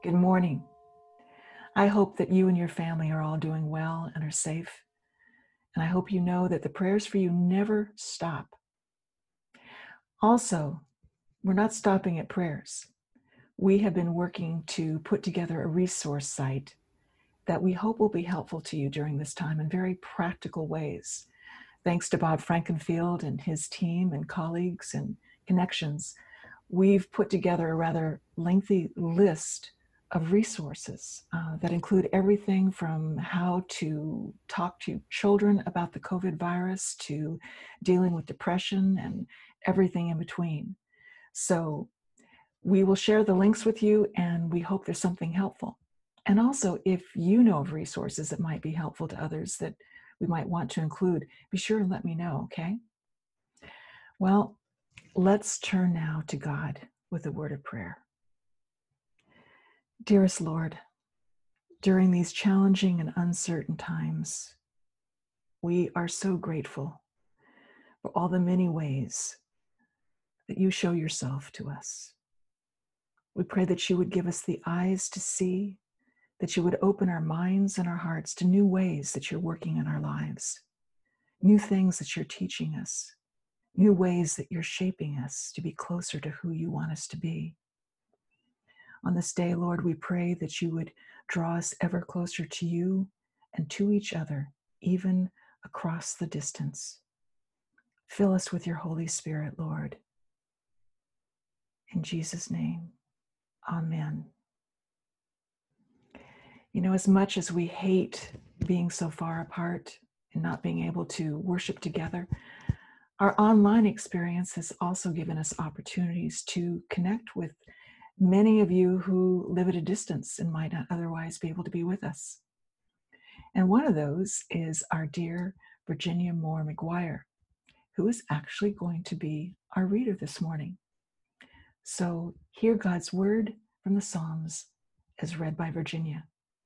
Good morning. I hope that you and your family are all doing well and are safe. And I hope you know that the prayers for you never stop. Also, we're not stopping at prayers. We have been working to put together a resource site that we hope will be helpful to you during this time in very practical ways. Thanks to Bob Frankenfield and his team and colleagues and connections, we've put together a rather lengthy list of resources that include everything from how to talk to children about the COVID virus to dealing with depression and everything in between. So we will share the links with you, and we hope there's something helpful. And also, if you know of resources that might be helpful to others that we might want to include, be sure and let me know, okay? Well, let's turn now to God with a word of prayer. Dearest Lord, during these challenging and uncertain times, we are so grateful for all the many ways that you show yourself to us. We pray that you would give us the eyes to see, that you would open our minds and our hearts to new ways that you're working in our lives, new things that you're teaching us, new ways that you're shaping us to be closer to who you want us to be. On this day, Lord, we pray that you would draw us ever closer to you and to each other, even across the distance. Fill us with your Holy Spirit, Lord. In Jesus' name, amen. You know, as much as we hate being so far apart and not being able to worship together, our online experience has also given us opportunities to connect with many of you who live at a distance and might not otherwise be able to be with us. And one of those is our dear Virginia Moore McGuire, who is actually going to be our reader this morning. So hear God's word from the Psalms as read by Virginia.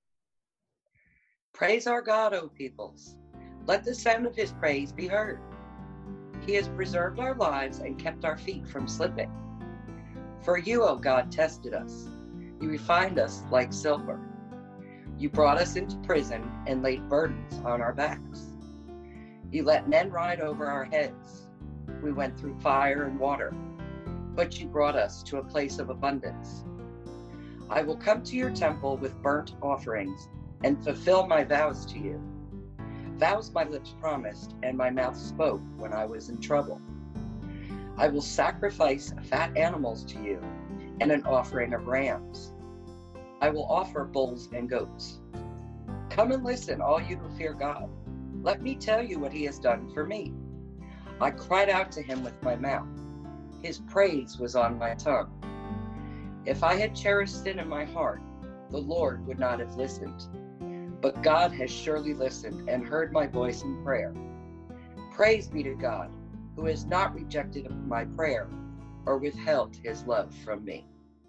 Praise our God, O peoples. Let the sound of his praise be heard. He has preserved our lives and kept our feet from slipping. For you, O God, tested us. You refined us like silver. You brought us into prison and laid burdens on our backs. You let men ride over our heads. We went through fire and water, but you brought us to a place of abundance. I will come to your temple with burnt offerings and fulfill my vows to you. Vows my lips promised and my mouth spoke when I was in trouble. I will sacrifice fat animals to you and an offering of rams. I will offer bulls and goats. Come and listen, all you who fear God. Let me tell you what he has done for me. I cried out to him with my mouth. His praise was on my tongue. If I had cherished sin in my heart, the Lord would not have listened. But God has surely listened and heard my voice in prayer. Praise be to God, who has not rejected my prayer or withheld his love from me.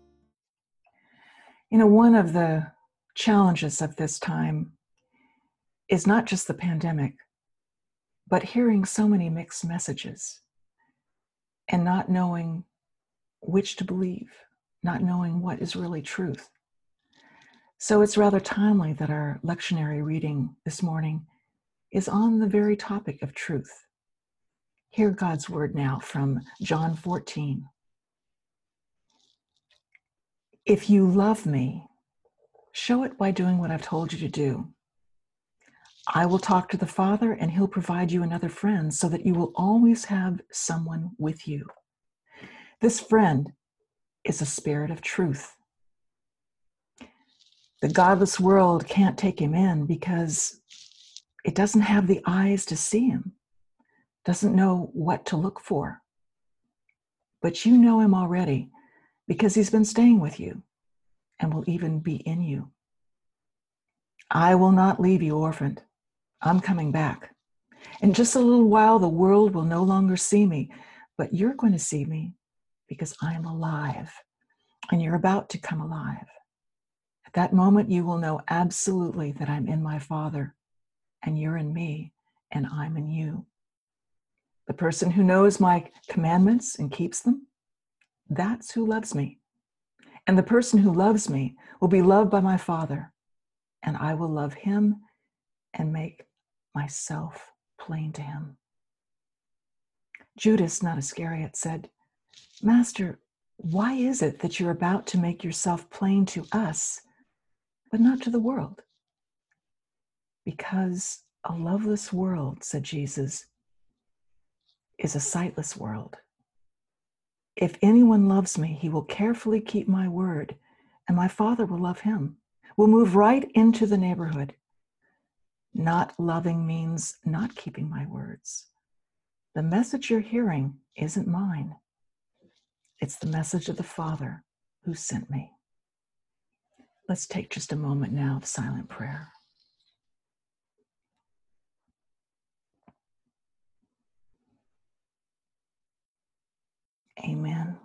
You know, one of the challenges of this time is not just the pandemic, but hearing so many mixed messages and not knowing which to believe, not knowing what is really truth. So it's rather timely that our lectionary reading this morning is on the very topic of truth. Hear God's word now from John 14. If you love me, show it by doing what I've told you to do. I will talk to the Father, and he'll provide you another friend so that you will always have someone with you. This friend is a spirit of truth. The godless world can't take him in because it doesn't have the eyes to see him, doesn't know what to look for. But you know him already because he's been staying with you and will even be in you. I will not leave you orphaned. I'm coming back. In just a little while, the world will no longer see me, but you're going to see me because I'm alive, and you're about to come alive. At that moment, you will know absolutely that I'm in my Father, and you're in me, and I'm in you. The person who knows my commandments and keeps them, that's who loves me. And the person who loves me will be loved by my Father, and I will love him and make myself plain to him. Judas, not Iscariot, said, Master, why is it that you're about to make yourself plain to us, but not to the world? Because a loveless world, said Jesus, is a sightless world. If anyone loves me, he will carefully keep my word, and my Father will love him. We'll move right into the neighborhood. Not loving means not keeping my words. The message you're hearing isn't mine. It's the message of the Father who sent me. Let's take just a moment now of silent prayer. Amen.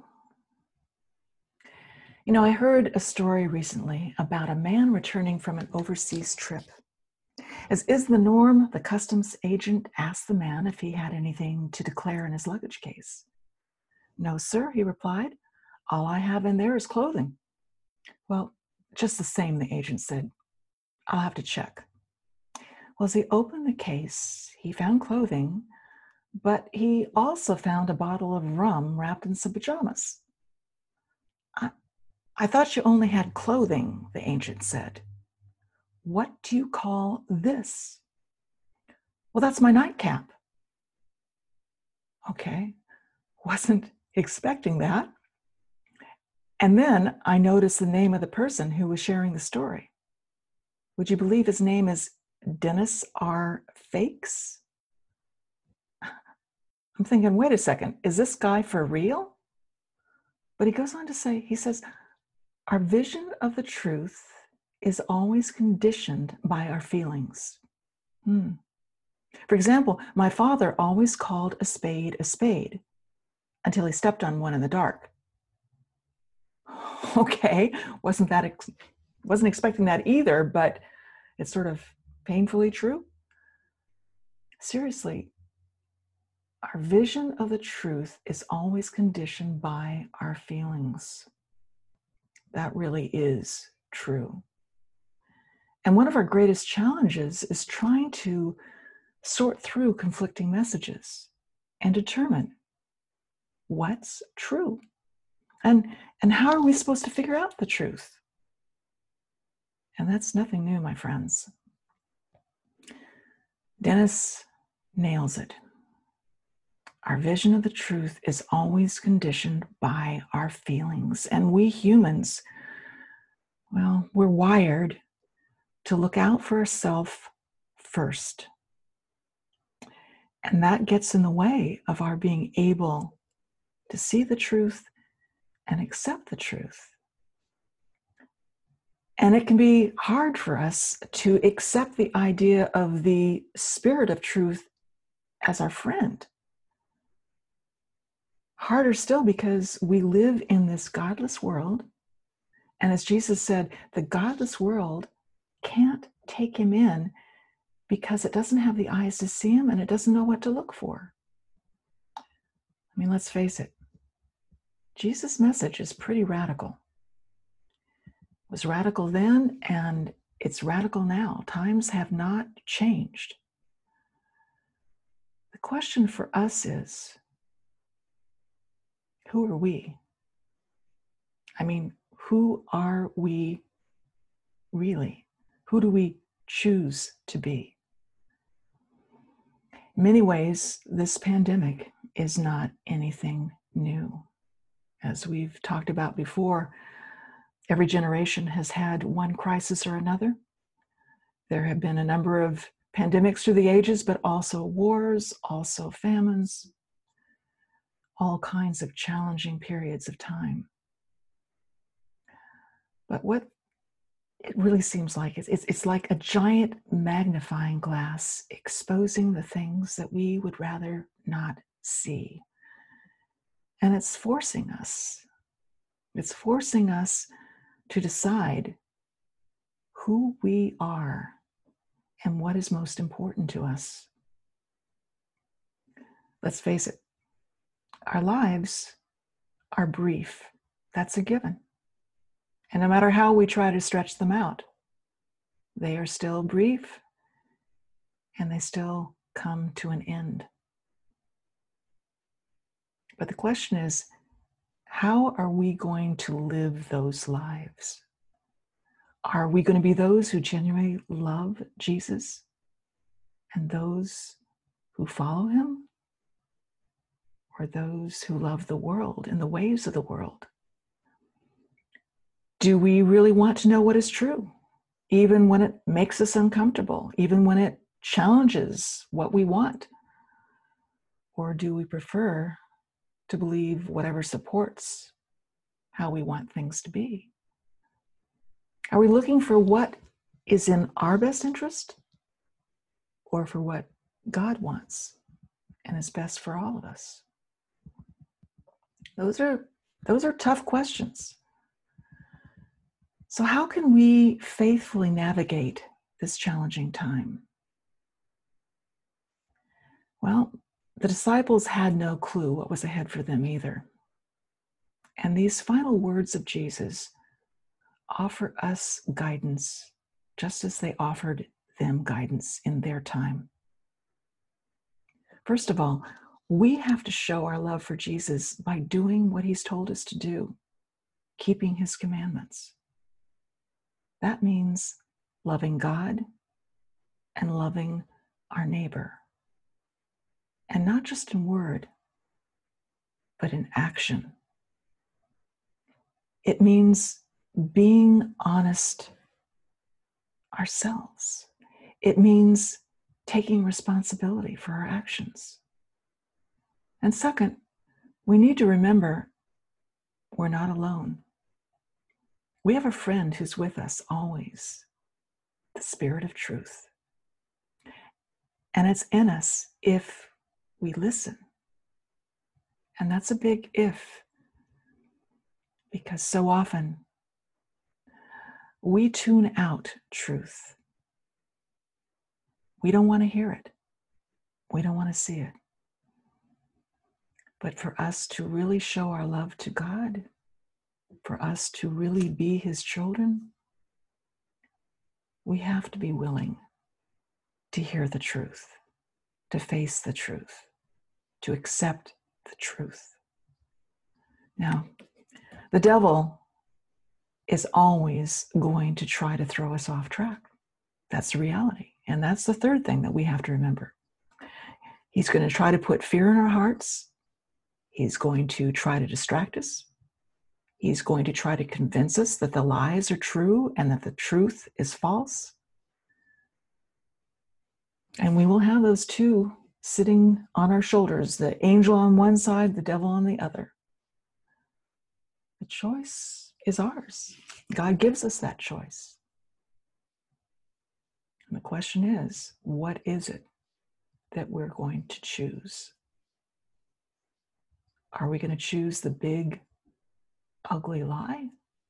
You know, I heard a story recently about a man returning from an overseas trip. As is the norm, the customs agent asked the man if he had anything to declare in his luggage case. No, sir, he replied. All I have in there is clothing. Well, just the same, the agent said. I'll have to check. Well, as he opened the case, he found clothing, but he also found a bottle of rum wrapped in some pajamas. I thought you only had clothing, the agent said. What do you call this? Well, that's my nightcap. Okay, wasn't expecting that. And then I noticed the name of the person who was sharing the story. Would you believe his name is Dennis R. Fakes? I'm thinking, wait a second, is this guy for real? But he goes on to say, he says, our vision of the truth is always conditioned by our feelings. For example, my father always called a spade until he stepped on one in the dark. Okay, wasn't expecting that either, but it's sort of painfully true. Seriously, our vision of the truth is always conditioned by our feelings. That really is true. And one of our greatest challenges is trying to sort through conflicting messages and determine what's true. And how are we supposed to figure out the truth? And that's nothing new, my friends. Dennis nails it. Our vision of the truth is always conditioned by our feelings. And we humans, well, we're wired to look out for ourselves first. And that gets in the way of our being able to see the truth and accept the truth. And it can be hard for us to accept the idea of the Spirit of truth as our friend. Harder still because we live in this godless world. And as Jesus said, the godless world can't take him in because it doesn't have the eyes to see him and it doesn't know what to look for. I mean, let's face it. Jesus' message is pretty radical. It was radical then, and it's radical now. Times have not changed. The question for us is, who are we? I mean, who are we really? Who do we choose to be? In many ways, this pandemic is not anything new. As we've talked about before, every generation has had one crisis or another. There have been a number of pandemics through the ages, but also wars, also famines, all kinds of challenging periods of time. But what it really seems like it's like a giant magnifying glass exposing the things that we would rather not see. And it's forcing us to decide who we are and what is most important to us. Let's face it, our lives are brief. That's a given. And no matter how we try to stretch them out, they are still brief and they still come to an end. But the question is, how are we going to live those lives? Are we going to be those who genuinely love Jesus and those who follow him? Or those who love the world and the ways of the world? Do we really want to know what is true, even when it makes us uncomfortable, even when it challenges what we want? Or do we prefer to believe whatever supports how we want things to be? Are we looking for what is in our best interest or for what God wants and is best for all of us? Those are tough questions. So how can we faithfully navigate this challenging time? Well, the disciples had no clue what was ahead for them either. And these final words of Jesus offer us guidance, just as they offered them guidance in their time. First of all, we have to show our love for Jesus by doing what he's told us to do, keeping his commandments. That means loving God and loving our neighbor. And not just in word, but in action. It means being honest ourselves. It means taking responsibility for our actions. And second, we need to remember we're not alone. We have a friend who's with us always, the Spirit of Truth. And it's in us if we listen. And that's a big if, because so often we tune out truth. We don't want to hear it. We don't want to see it. But for us to really show our love to God, for us to really be his children, we have to be willing to hear the truth, to face the truth, to accept the truth. Now, the devil is always going to try to throw us off track. That's the reality. And that's the third thing that we have to remember. He's going to try to put fear in our hearts. He's going to try to distract us. He's going to try to convince us that the lies are true and that the truth is false. And we will have those two sitting on our shoulders, the angel on one side, the devil on the other. The choice is ours. God gives us that choice. And the question is, what is it that we're going to choose? Are we going to choose the big, ugly lie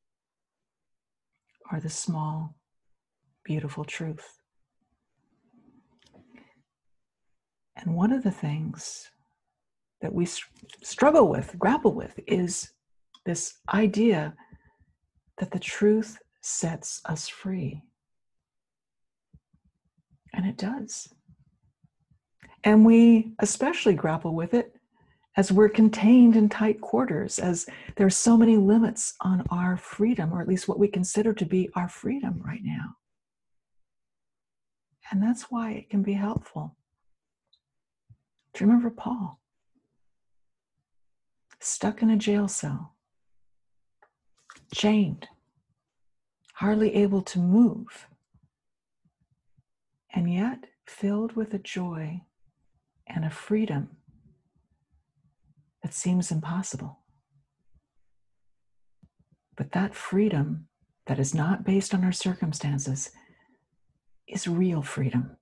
or the small, beautiful truth? And one of the things that we struggle with, grapple with, is this idea that the truth sets us free. And it does. And we especially grapple with it as we're contained in tight quarters, as there's so many limits on our freedom, or at least what we consider to be our freedom right now. And that's why it can be helpful to remember Paul, stuck in a jail cell, chained, hardly able to move, and yet filled with a joy and a freedom that seems impossible. But that freedom that is not based on our circumstances is real freedom.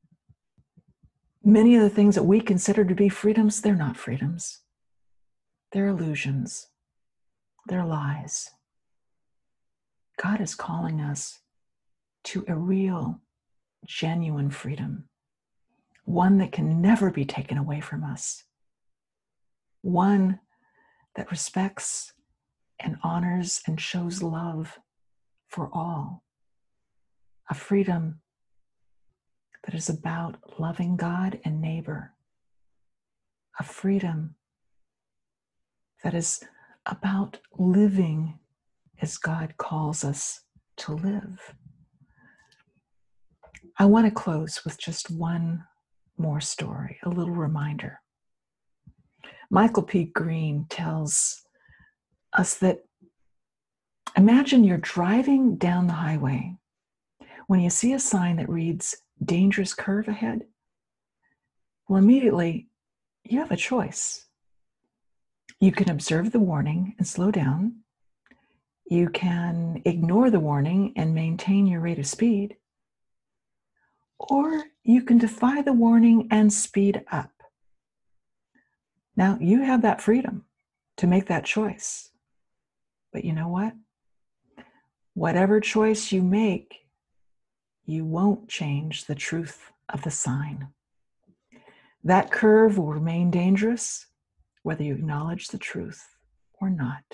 Many of the things that we consider to be freedoms, they're not freedoms. They're illusions. They're lies. God is calling us to a real, genuine freedom, one that can never be taken away from us, one that respects and honors and shows love for all, a freedom that is about loving God and neighbor, a freedom that is about living as God calls us to live. I want to close with just one more story, a little reminder. Michael P. Green tells us that imagine you're driving down the highway when you see a sign that reads dangerous curve ahead. Well, immediately you have a choice. You can observe the warning and slow down. You can ignore the warning and maintain your rate of speed. Or you can defy the warning and speed up. Now, you have that freedom to make that choice. But you know what? Whatever choice you make, you won't change the truth of the sign. That curve will remain dangerous, whether you acknowledge the truth or not.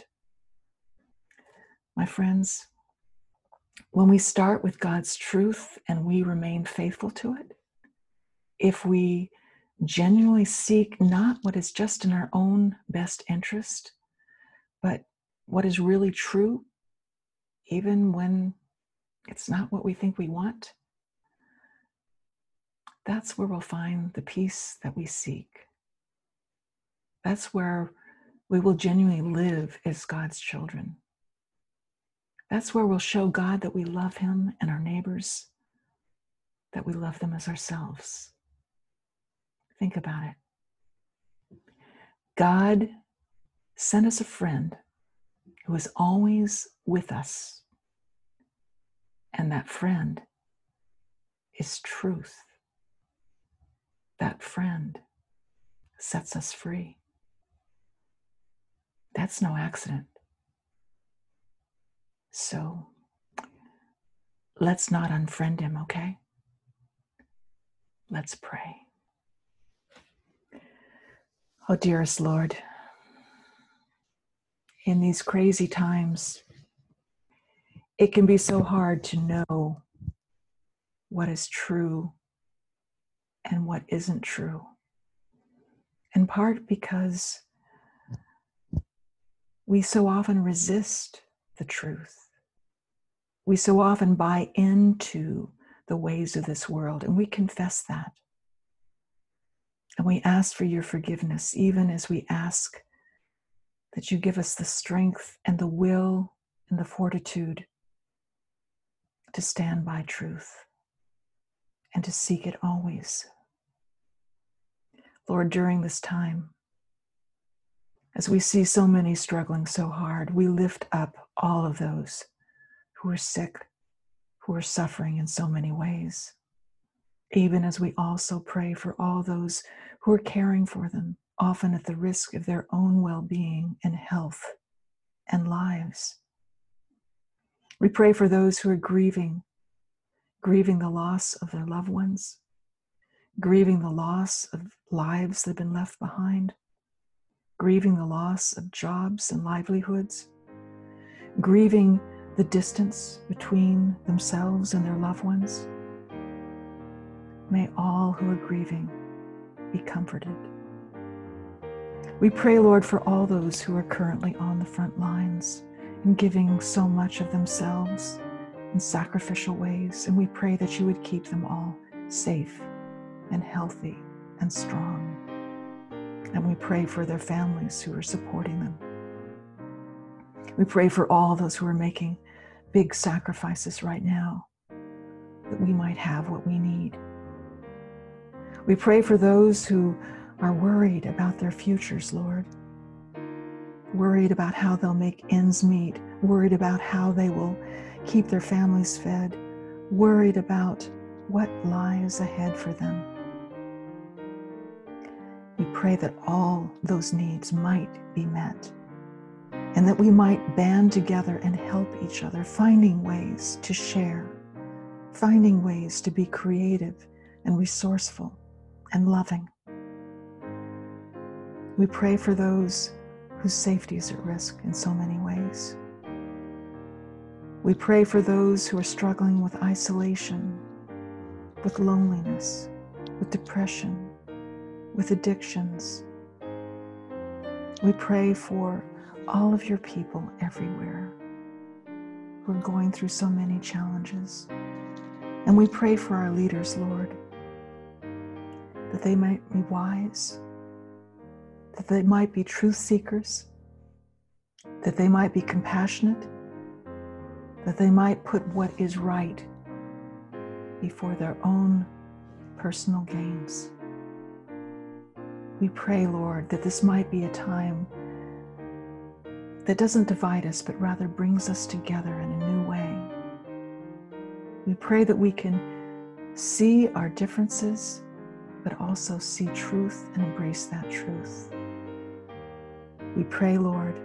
My friends, when we start with God's truth and we remain faithful to it, if we genuinely seek not what is just in our own best interest, but what is really true, even when it's not what we think we want, that's where we'll find the peace that we seek. That's where we will genuinely live as God's children. That's where we'll show God that we love him and our neighbors, that we love them as ourselves. Think about it. God sent us a friend who is always with us. And that friend is truth. That friend sets us free. That's no accident. So let's not unfriend him, okay? Let's pray. Oh, dearest Lord, in these crazy times, it can be so hard to know what is true and what isn't true. In part because we so often resist the truth. We so often buy into the ways of this world, and we confess that. And we ask for your forgiveness, even as we ask that you give us the strength and the will and the fortitude to stand by truth and to seek it always. Lord, during this time, as we see so many struggling so hard, we lift up all of those who are sick, who are suffering in so many ways, even as we also pray for all those who are caring for them, often at the risk of their own well-being and health and lives. We pray for those who are grieving the loss of their loved ones, grieving the loss of lives that have been left behind, grieving the loss of jobs and livelihoods, grieving the distance between themselves and their loved ones. May all who are grieving be comforted. We pray, Lord, for all those who are currently on the front lines and giving so much of themselves in sacrificial ways, and we pray that you would keep them all safe and healthy and strong. And we pray for their families who are supporting them. We pray for all those who are making big sacrifices right now, that we might have what we need. We pray for those who are worried about their futures, Lord, worried about how they'll make ends meet, worried about how they will keep their families fed, worried about what lies ahead for them. We pray that all those needs might be met, and that we might band together and help each other, finding ways to share, finding ways to be creative and resourceful and loving. We pray for those whose safety is at risk in so many ways. We pray for those who are struggling with isolation, with loneliness, with depression, with addictions. We pray for all of your people everywhere who are going through so many challenges. And we pray for our leaders, Lord, that they might be wise, that they might be truth seekers, that they might be compassionate, that they might put what is right before their own personal gains. We pray, Lord, that this might be a time that doesn't divide us, but rather brings us together in a new way. We pray that we can see our differences, but also see truth and embrace that truth. We pray, Lord,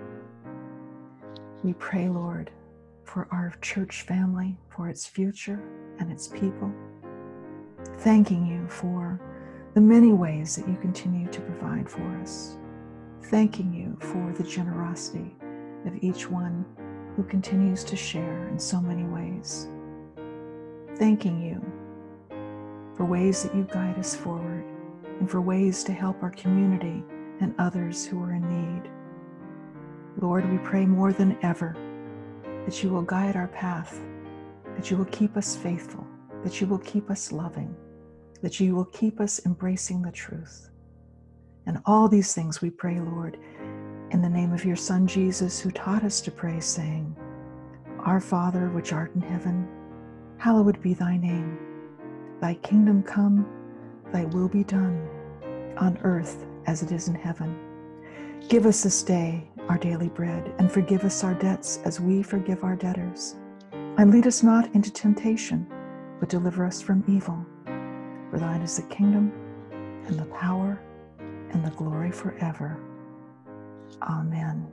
for our church family, for its future and its people. Thanking you for the many ways that you continue to provide for us. Thanking you for the generosity of each one who continues to share in so many ways. Thanking you for ways that you guide us forward and for ways to help our community and others who are in need. Lord, we pray more than ever that you will guide our path, that you will keep us faithful, that you will keep us loving, that you will keep us embracing the truth. And all these things we pray, Lord, in the name of your Son, Jesus, who taught us to pray, saying, Our Father, which art in heaven, hallowed be thy name. Thy kingdom come, thy will be done, on earth as it is in heaven. Give us this day our daily bread, and forgive us our debts as we forgive our debtors. And lead us not into temptation, but deliver us from evil. For thine is the kingdom, and the power, and the glory forever. Amen.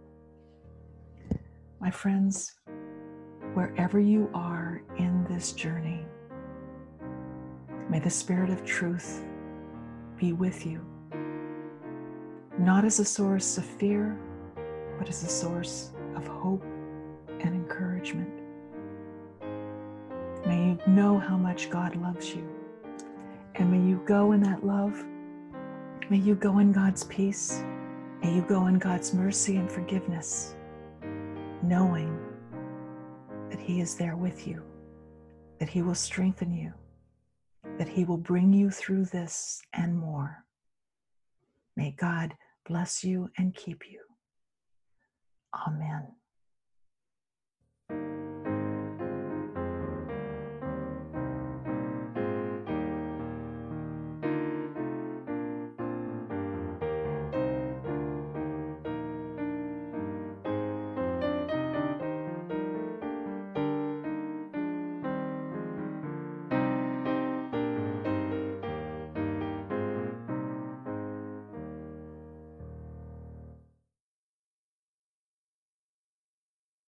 My friends, wherever you are in this journey, may the Spirit of truth be with you, not as a source of fear, but as a source of hope and encouragement. May you know how much God loves you, and may you go in that love. May you go in God's peace. May you go in God's mercy and forgiveness, knowing that He is there with you, that He will strengthen you, that He will bring you through this and more. May God bless you and keep you. Amen.